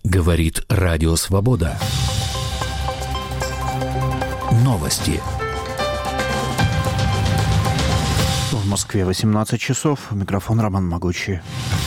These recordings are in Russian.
Говорит Радио Свобода. Новости. В Москве 18 часов. Микрофон Роман Могучий.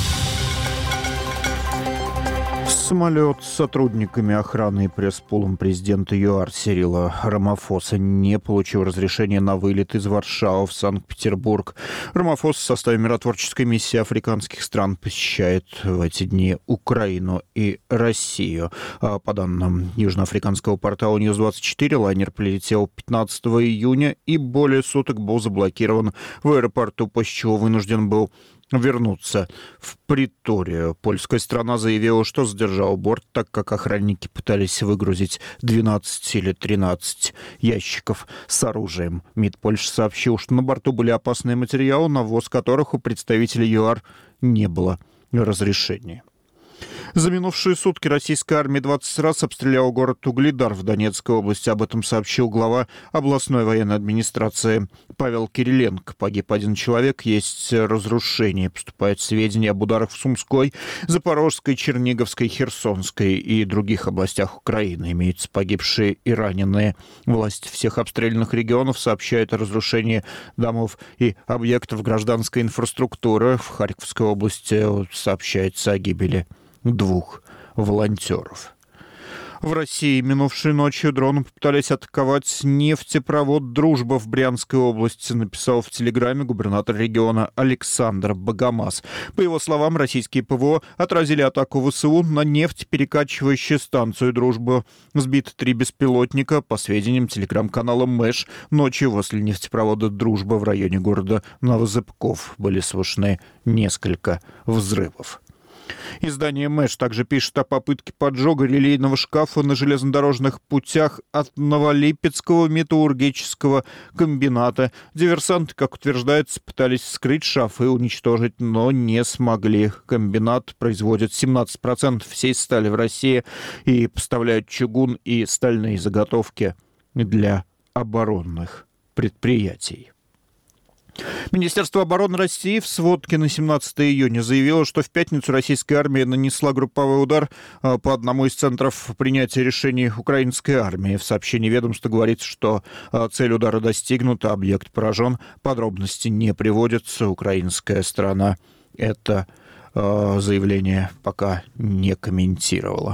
Самолет с сотрудниками охраны и пресс-пулом президента ЮАР Сирила Рамафоса не получил разрешения на вылет из Варшавы в Санкт-Петербург. Рамафос в составе миротворческой миссии африканских стран посещает в эти дни Украину и Россию. По данным южноафриканского портала News24, лайнер прилетел 15 июня и более суток был заблокирован в аэропорту, после чего вынужден был вернуться в Преторию. Польская страна заявила, что задержала борт, так как охранники пытались выгрузить 12 или 13 ящиков с оружием. МИД Польши сообщил, что на борту были опасные материалы, на ввоз которых у представителей ЮАР не было разрешения. За минувшие сутки российская армия 20 раз обстреляла город Угледар в Донецкой области. Об этом сообщил глава областной военной администрации Павел Кириленко. Погиб один человек, есть разрушения. Поступают сведения об ударах в Сумской, Запорожской, Черниговской, Херсонской и других областях Украины. Имеются погибшие и раненые. Власти всех обстрелянных регионов сообщают о разрушении домов и объектов гражданской инфраструктуры. В Харьковской области сообщается о гибели 2 волонтеров. В России минувшей ночью дроны попытались атаковать нефтепровод «Дружба» в Брянской области, написал в Телеграме губернатор региона Александр Богомаз. По его словам, российские ПВО отразили атаку ВСУ на нефтеперекачивающую станцию «Дружба». Сбиты 3 беспилотника. По сведениям телеграм-канала МЭШ, ночью возле нефтепровода «Дружба» в районе города Новозыбков были слышны несколько взрывов. Издание МЭШ также пишет о попытке поджога релейного шкафа на железнодорожных путях от Новолипецкого металлургического комбината. Диверсанты, как утверждается, пытались вскрыть шкаф и уничтожить, но не смогли. Комбинат производит 17% всей стали в России и поставляет чугун и стальные заготовки для оборонных предприятий. Министерство обороны России в сводке на 17 июня заявило, что в пятницу российская армия нанесла групповой удар по одному из центров принятия решений украинской армии. В сообщении ведомства говорится, что цель удара достигнута, объект поражен. Подробности не приводятся. Украинская сторона это заявление пока не комментировала.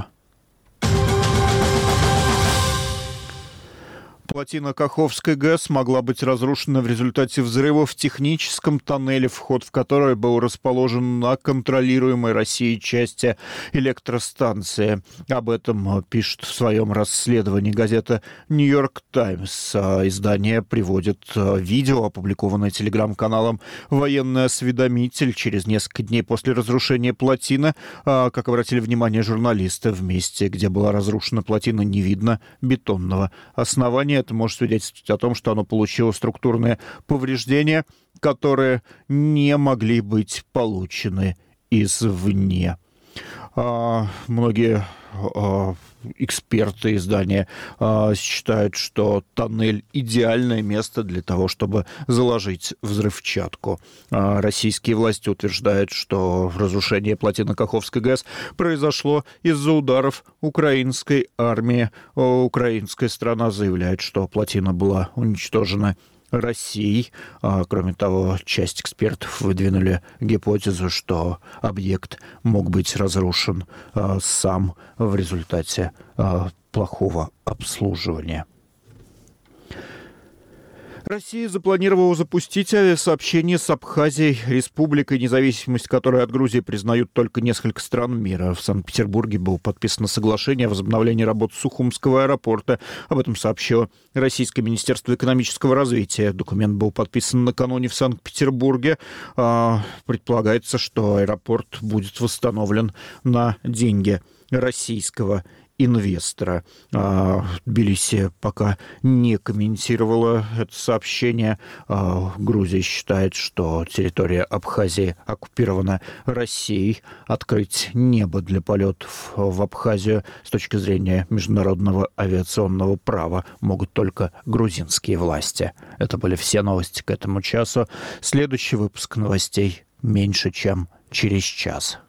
Плотина Каховской ГЭС могла быть разрушена в результате взрыва в техническом тоннеле, вход в который был расположен на контролируемой Россией части электростанции. Об этом пишет в своем расследовании газета «Нью-Йорк Таймс». Издание приводит видео, опубликованное телеграм-каналом «Военный осведомитель». Через несколько дней после разрушения плотины, как обратили внимание журналисты, в месте, где была разрушена плотина, не видно бетонного основания. Это может свидетельствовать о том, что оно получило структурные повреждения, которые не могли быть получены извне. Многие эксперты издания считают, что тоннель – идеальное место для того, чтобы заложить взрывчатку. Российские власти утверждают, что разрушение плотины Каховской ГЭС произошло из-за ударов украинской армии. Украинская сторона заявляет, что плотина была уничтожена Россией. Кроме того, часть экспертов выдвинули гипотезу, что объект мог быть разрушен сам в результате плохого обслуживания. Россия запланировала запустить авиасообщение с Абхазией, республикой, независимость которой от Грузии признают только несколько стран мира. В Санкт-Петербурге было подписано соглашение о возобновлении работы Сухумского аэропорта. Об этом сообщило Российское министерство экономического развития. Документ был подписан накануне в Санкт-Петербурге. Предполагается, что аэропорт будет восстановлен на деньги российского инвестора. Тбилиси пока не комментировала это сообщение. Грузия считает, что территория Абхазии оккупирована Россией. Открыть небо для полетов в Абхазию с точки зрения международного авиационного права могут только грузинские власти. Это были все новости к этому часу. Следующий выпуск новостей меньше чем через час.